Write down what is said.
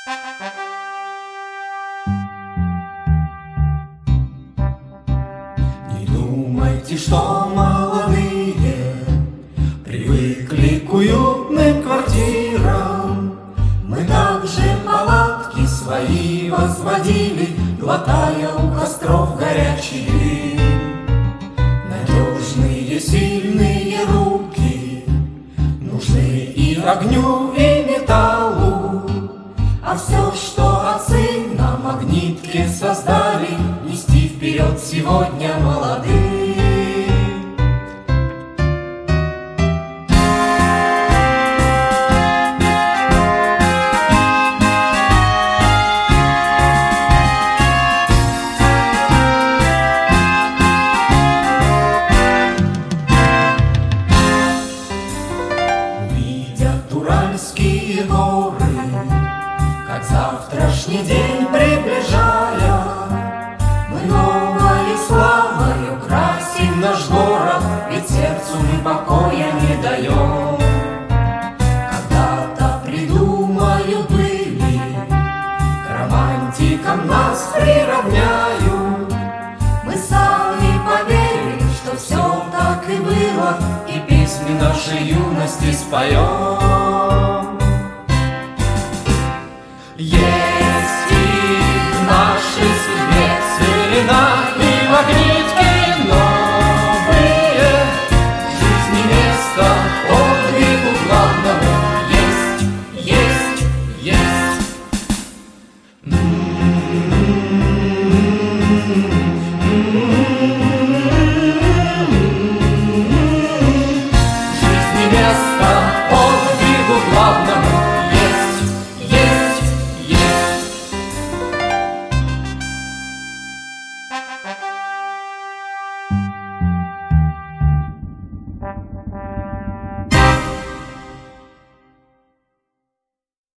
Не думайте, что молодые привыкли к уютным квартирам. Мы также палатки свои возводили, глотая у костров горячий дым. Надежные, сильные руки нужны и огню, и металлу. А все, что отцы на магнитке создали, нести вперед сегодня молодым. Увидят уральские горы, как завтрашний день приближая, мы новой славой украсим наш город, ведь сердцу мы покоя не даем. Когда-то придумают были, к романтикам нас приравняют. Мы сами поверим, что все так и было, и песни нашей юности споем.